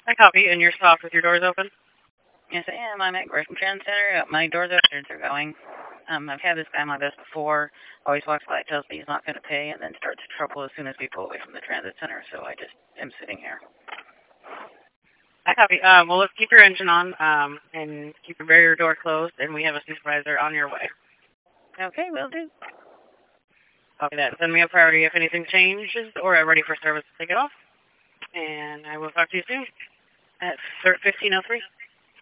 I copy, and you're stopped with your doors open? Yes, I am. I'm at Gresham Transit Center. My doors are going. I've had this guy on my bus before. Always walks by, tells me he's not going to pay, and then starts trouble as soon as we pull away from the transit center. So I just am sitting here. I copy. Well, let's keep your engine on, and keep your barrier door closed, and we have a supervisor on your way. Okay, will do. Copy that. Send me a priority if anything changes, or I'm ready for service to take it off. And I will talk to you soon at 15:03.